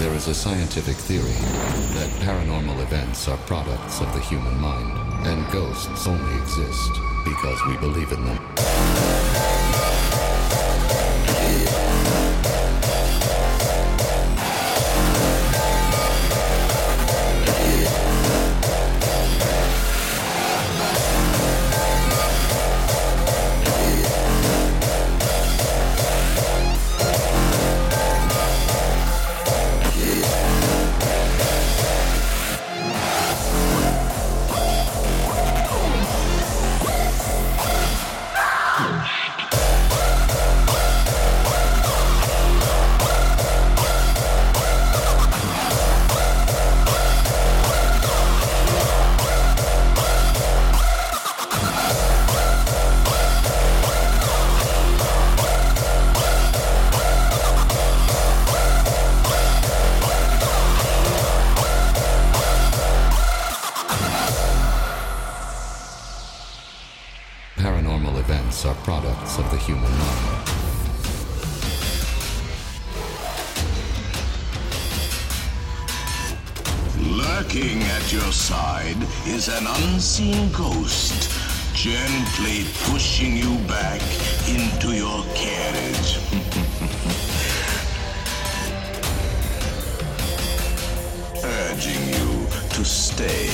There is a scientific theory that paranormal events are products of the human mind, and ghosts only exist because we believe in them. Paranormal events are products of the human mind. Lurking at your side is an unseen ghost, gently pushing you back into your carriage. Urging you to stay.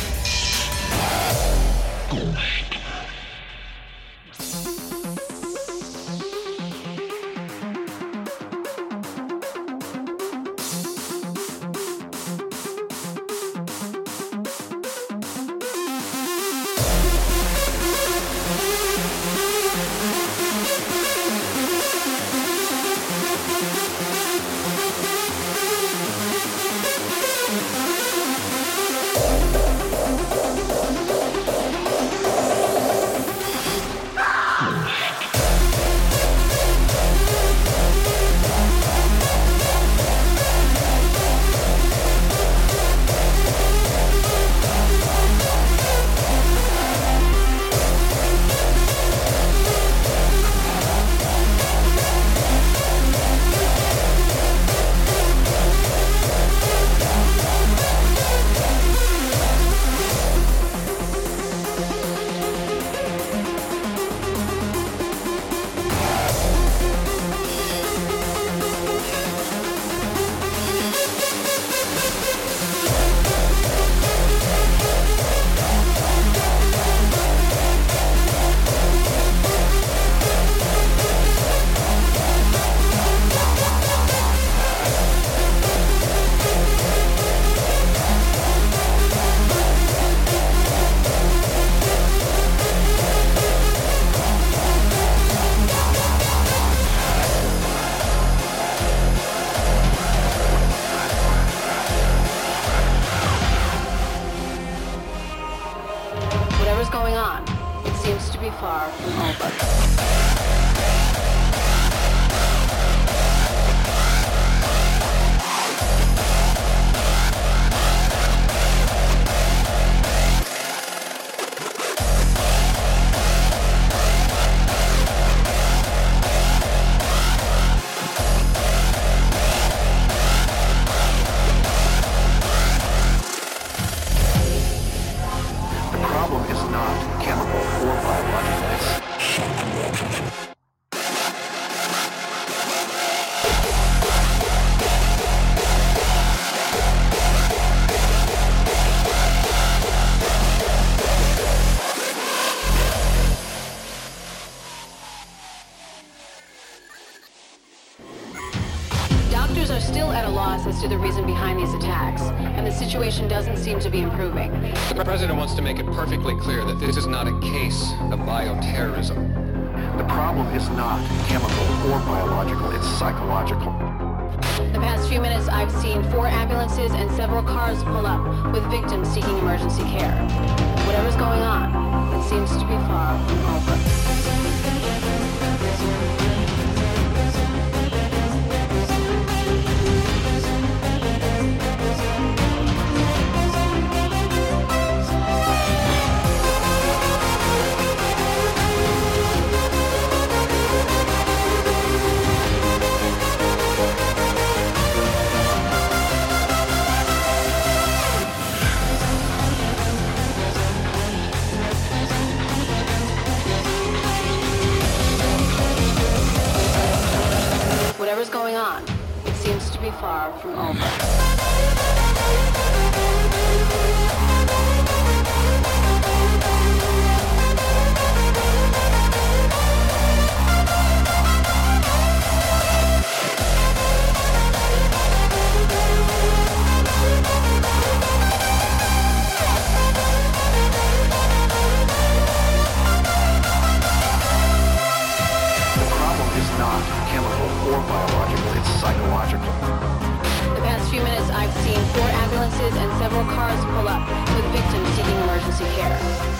Going on. It seems to be far from over. Doctors are still at a loss as to the reason behind these attacks, and the situation doesn't seem to be improving. The president wants to make it perfectly clear that this is not a case of bioterrorism. The problem is not chemical or biological, it's psychological. The past few minutes, I've seen 4 ambulances and several cars pull up with victims seeking emergency care. Whatever's going on, it seems to be far from over. Whatever's going on, it seems to be far from over. Not chemical or biological, it's psychological. The past few minutes, I've seen 4 ambulances and several cars pull up with victims seeking emergency care.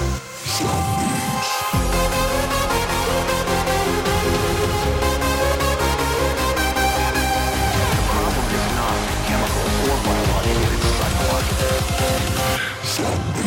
The problem is not chemical or biological, it's psychological.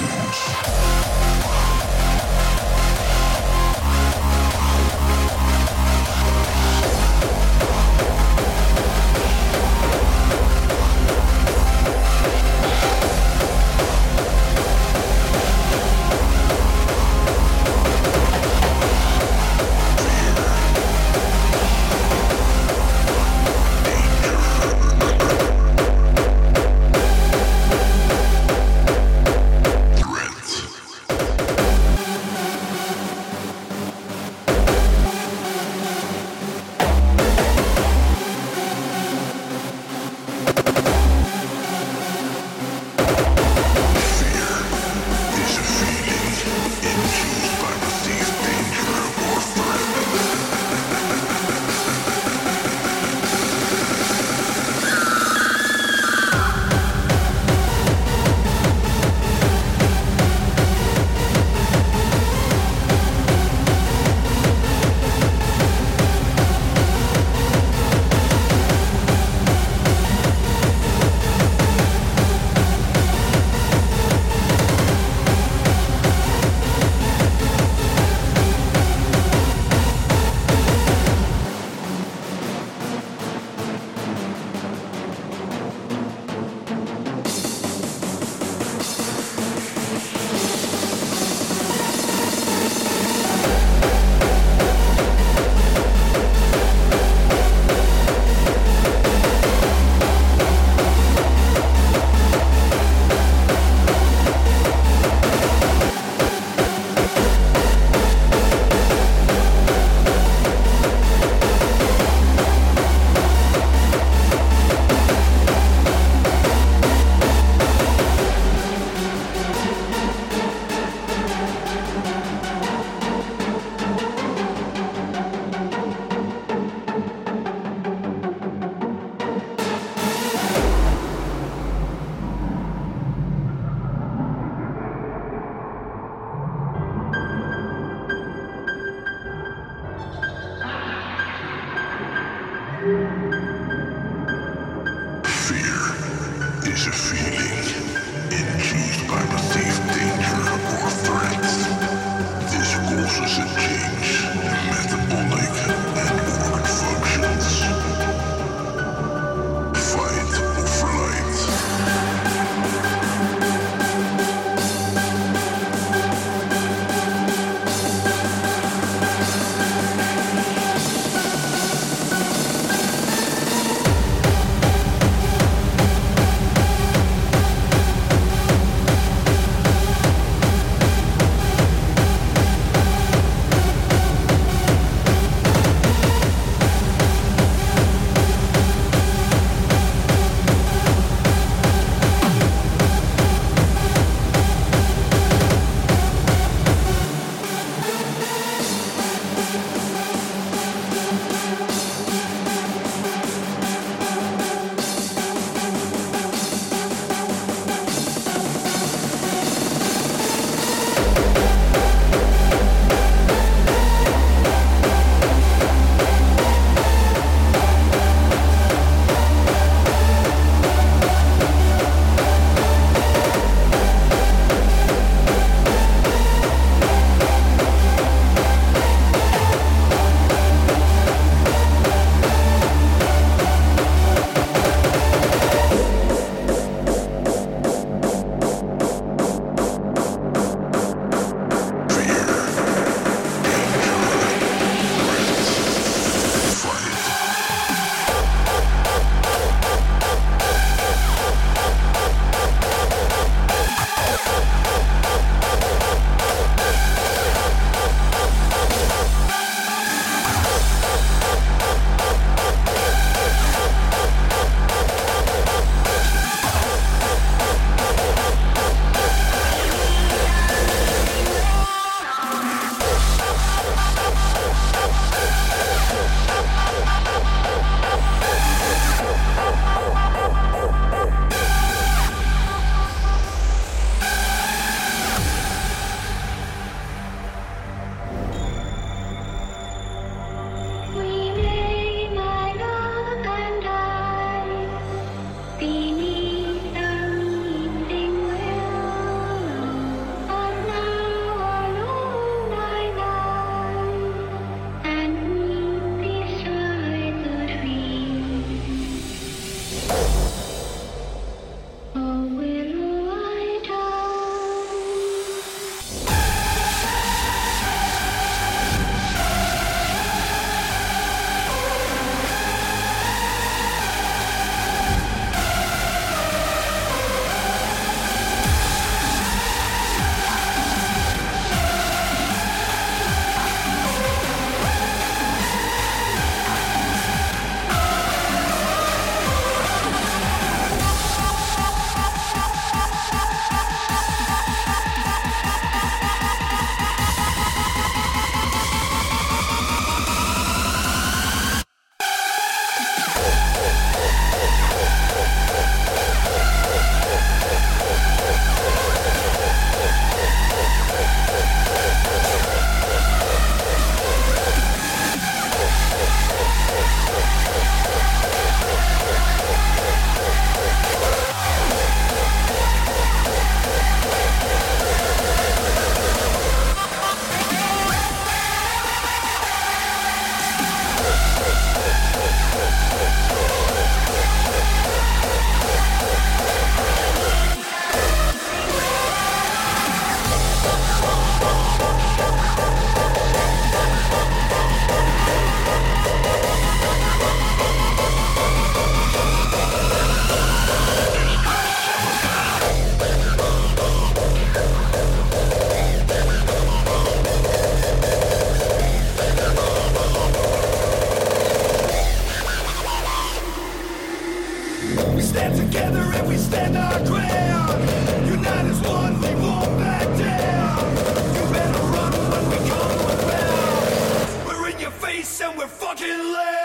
We stand together and we stand our ground. Unite as one, we won't back down. You better run when we come around. We're in your face and we're fucking loud.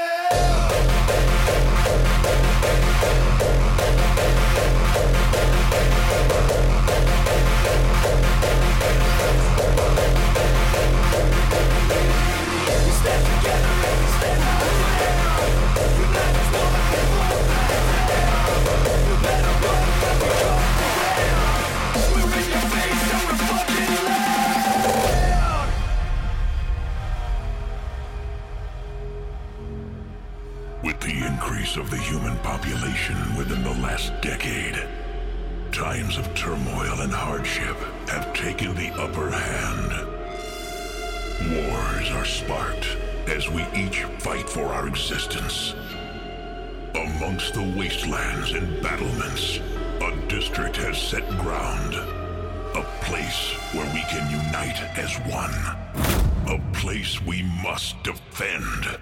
We stand together and we stand our ground. Unite as one, we won't back down. You better run when we come around. We're in your face and we're fucking loud. With the increase of the human population within the last decade, times of turmoil and hardship have taken the upper hand. Wars are sparked as we each fight for our existence. Amongst the wastelands and battlements, a district has set ground. A place where we can unite as one. A place we must defend.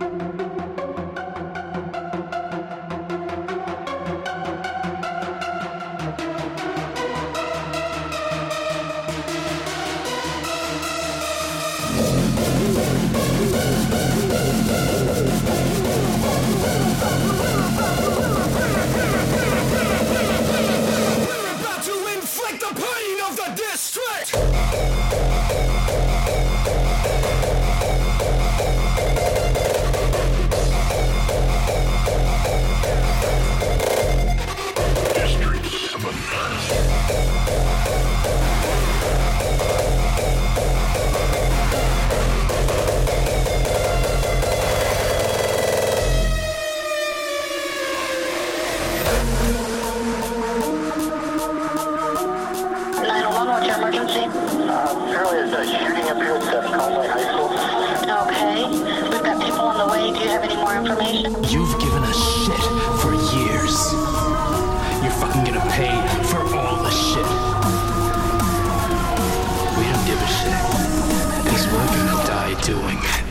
You've given us shit for years. You're fucking gonna pay for all the shit. We don't give a shit, 'cause we're gonna die doing it.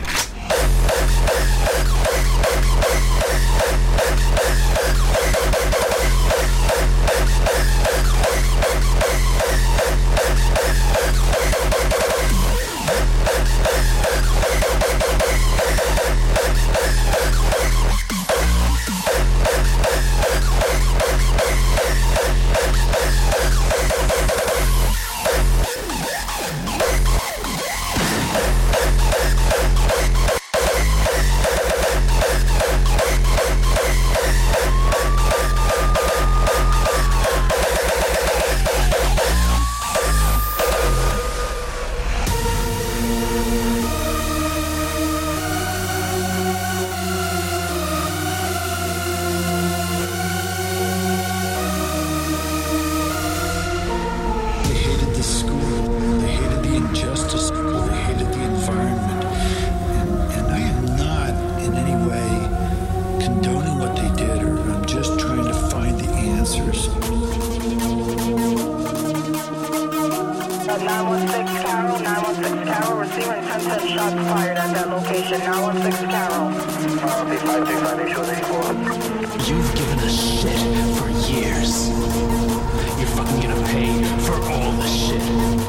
You've given us shit for years. You're fucking gonna pay for all the shit.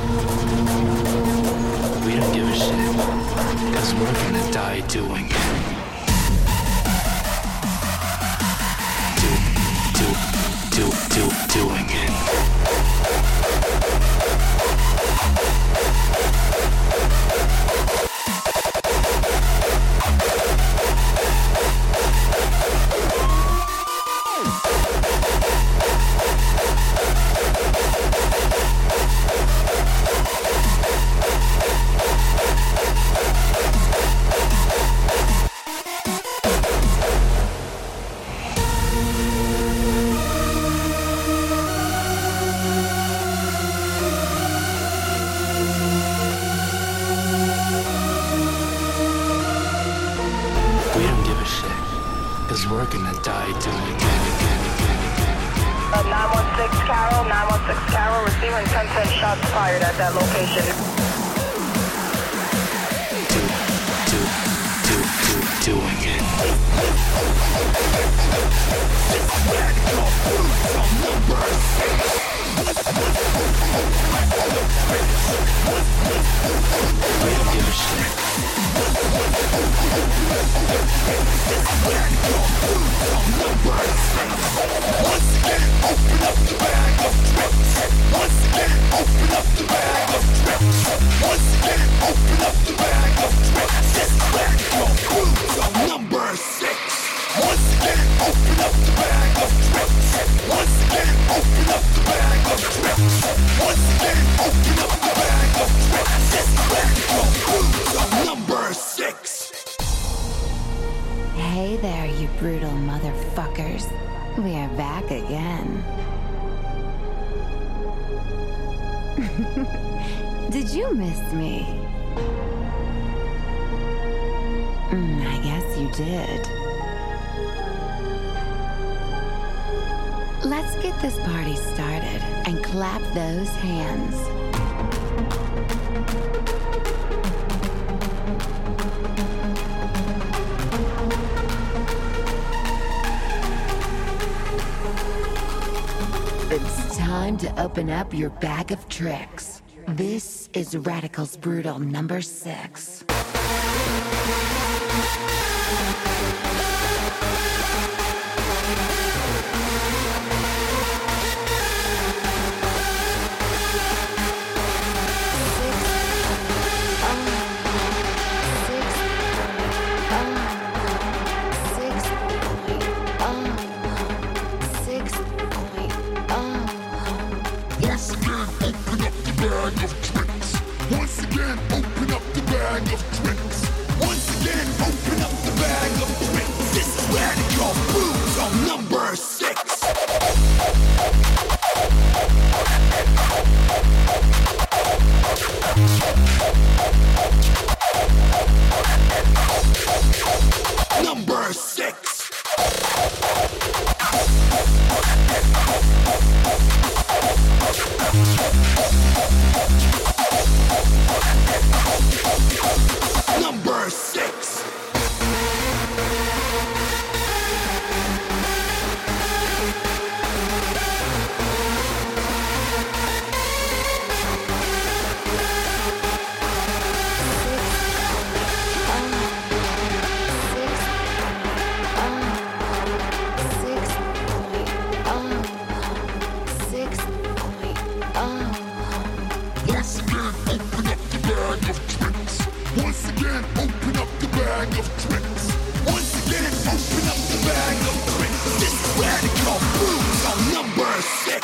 We don't give a shit, 'cause we're gonna die doing it. Doing it. We're gonna die doing it. 916 Carol, 916 Carol, receiving 10 shots fired at that location. Doing it. open up the bag of tricks. Once again, open up the bag of tricks. Once again, open up the bag of tricks. This is Radical Grooves on number 6. Hey there, you brutal motherfuckers. We are back again. Did you miss me? I guess you did. Let's get this party started and clap those hands. It's time to open up your bag of tricks. This is Radical's Brutal number 6. Once again, open up the bag of tricks. Once again, open up the bag of tricks. This is Radical Grooves on number 6. Number 6. Number 6. Once again, open up the bag of tricks. Once again, open up the bag of tricks. This is Radical Grooves on number 6.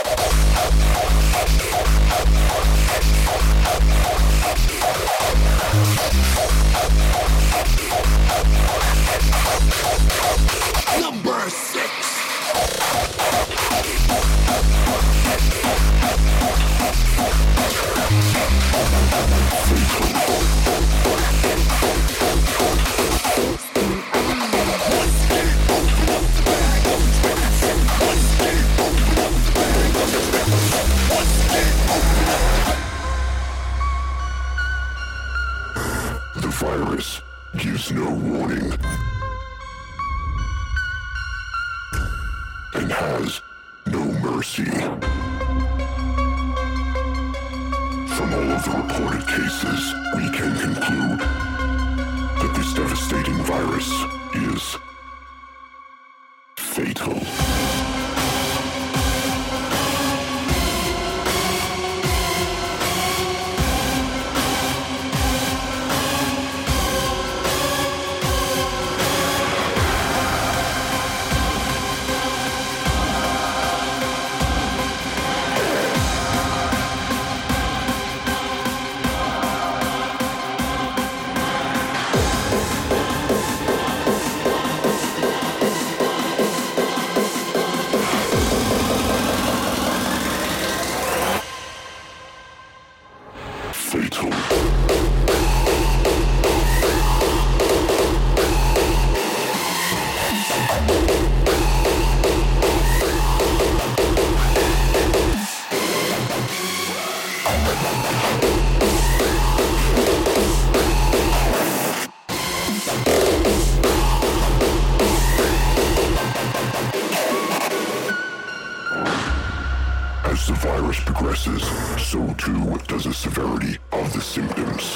Number 6. The virus gives no warning and has no mercy. From all of the reported cases, we can conclude that this devastating virus is fatal. As the virus progresses, so too does the severity of the symptoms.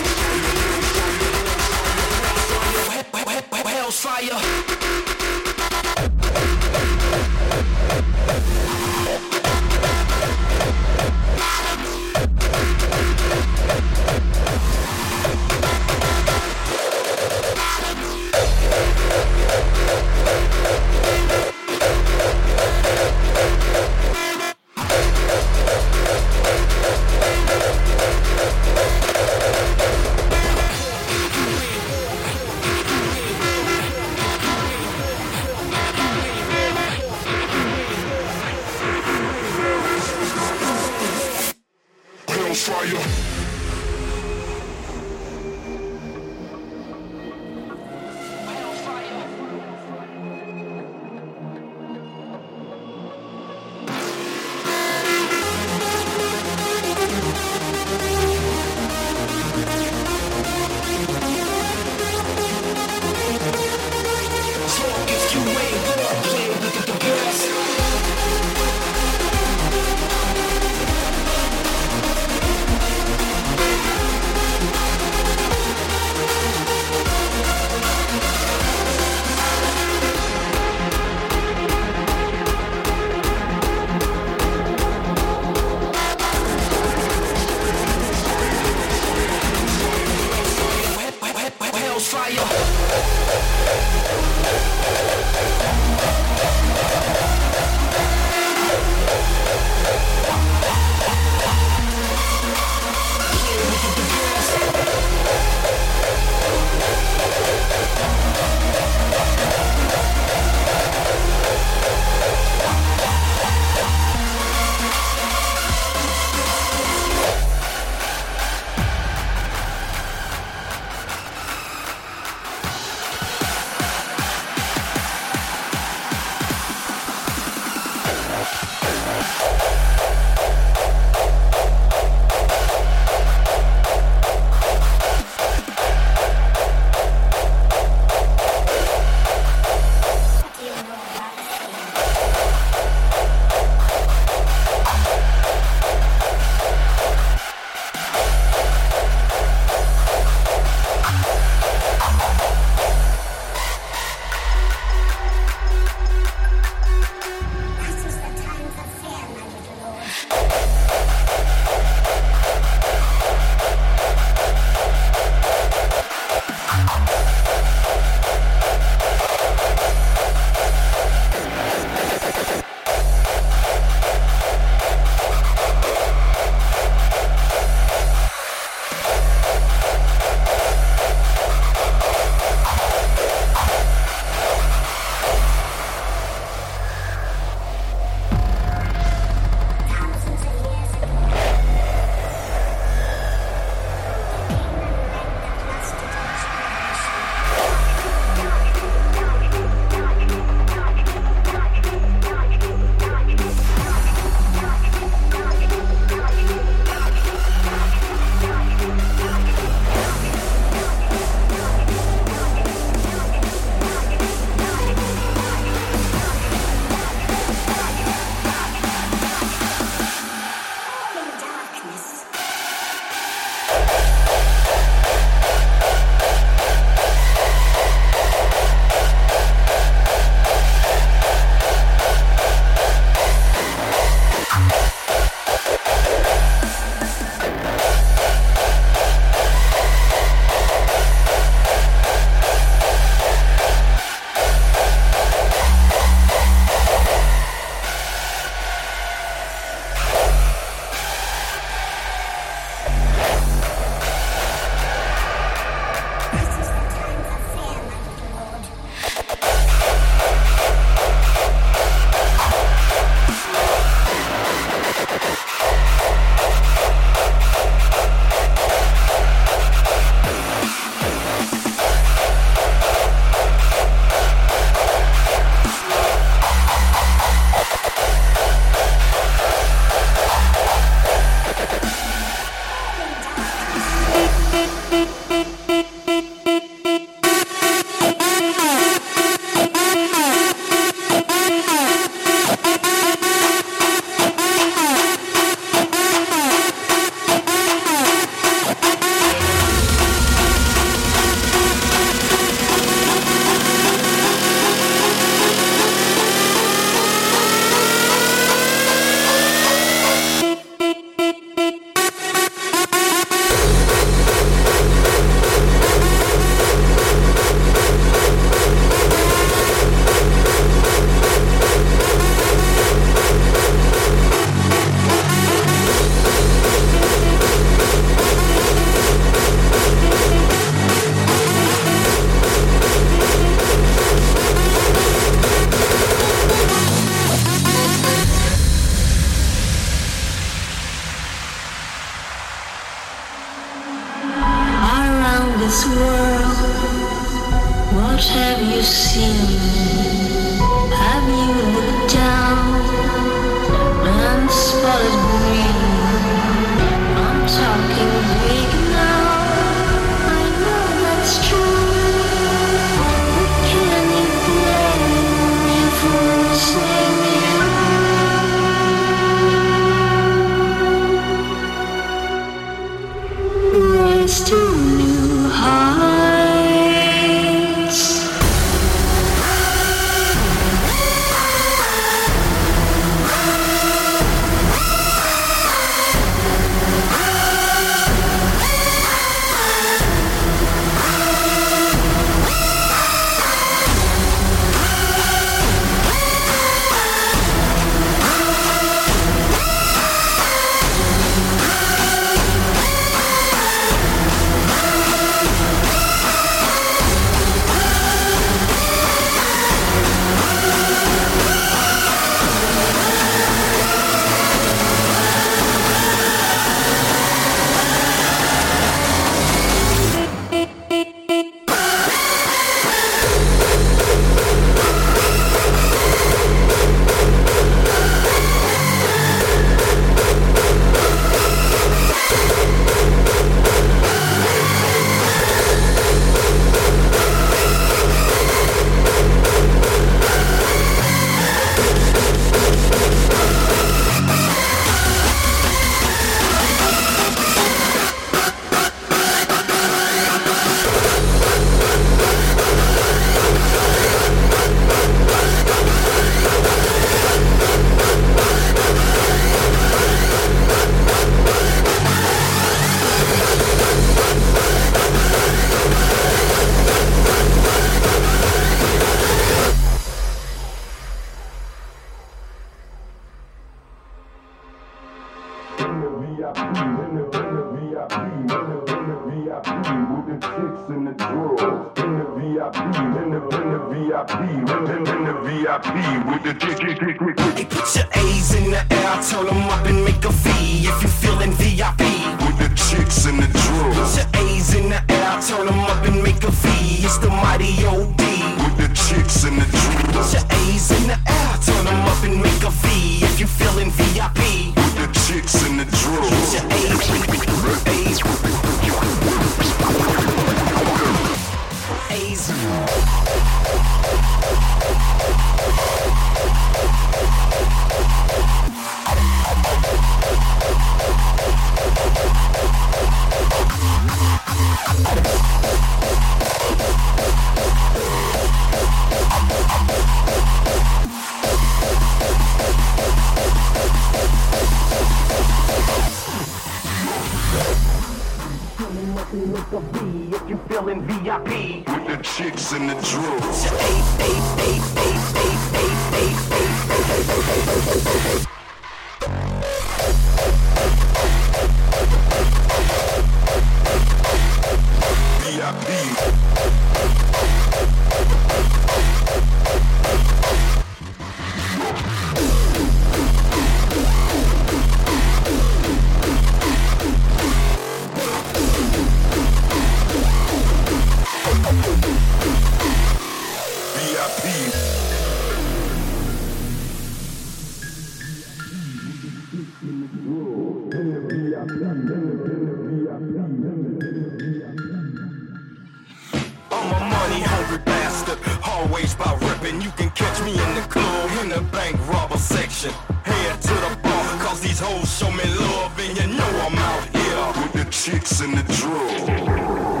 Me in the club, in the bank robber section. Head to the bar, cause these hoes show me love. And you know I'm out here with the chicks and the drugs.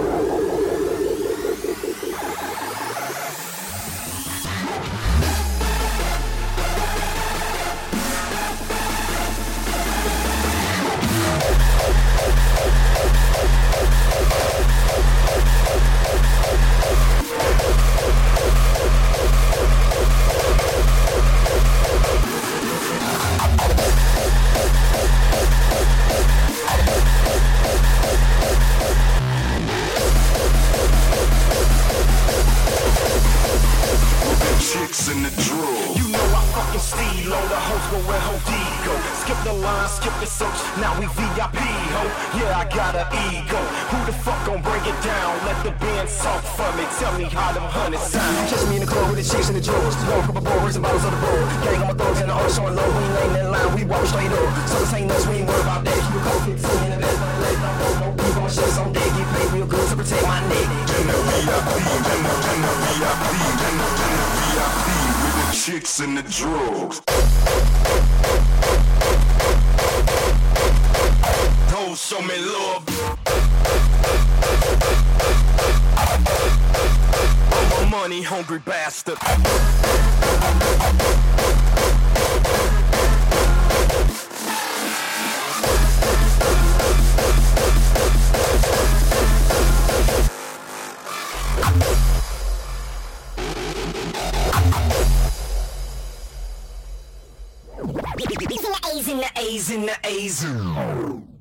Chicks in the drill. You know I fucking steal on the hoes go where Ho go. Skip the line, skip the search, now we VIP ho. Yeah, I got an ego. Who the fuck gon' break it down? Let the band talk for me. Tell me how them hundreds sound. Catch me in the club with the chicks and the drawers. Roll a couple boards and bottles of the road. Gang on my thugs and the arms showing low. We ain't in line, we walk straight up. So this ain't us, we ain't worried about that. You go 15 in the best, but the legs don't hold no beef on shit on deck. Get paid real good to protect my neck. In the VIP, in the VIP, in the VIP, with the chicks and the drugs. Hoes show me love. I'm a money hungry bastard. In the A's, in the A's, in the A's.